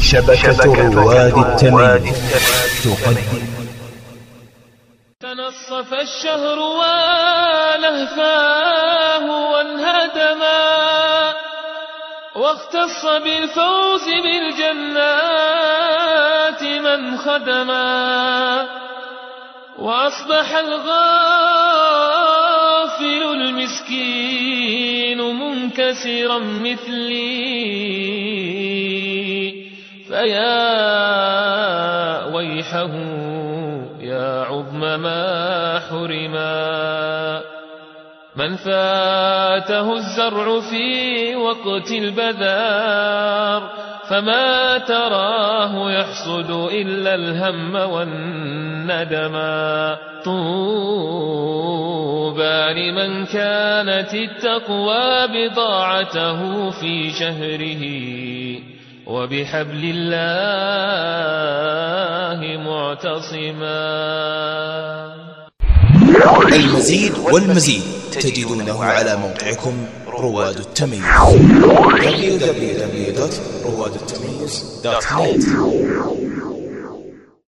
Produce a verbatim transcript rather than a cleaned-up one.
شبكة رواد التمييز تقدم. تنصف الشهر ولهفاه وانهدما، واختص بالفوز بالجنات من خدما، وأصبح الغافل المسكين منكسرا مثلي، فيا ويحه يا عظم ما حرما، من فاته الزرع في وقت البذار، فما تراه يحصد إلا الهم والندما. طوبى لمن كانت التقوى بضاعته في شهره، وبحبل الله معتصما. المزيد والمزيد تجدونه على موقعكم رواد التمييز دبليو دبليو دبليو دوت رواد التمييز دوت نت.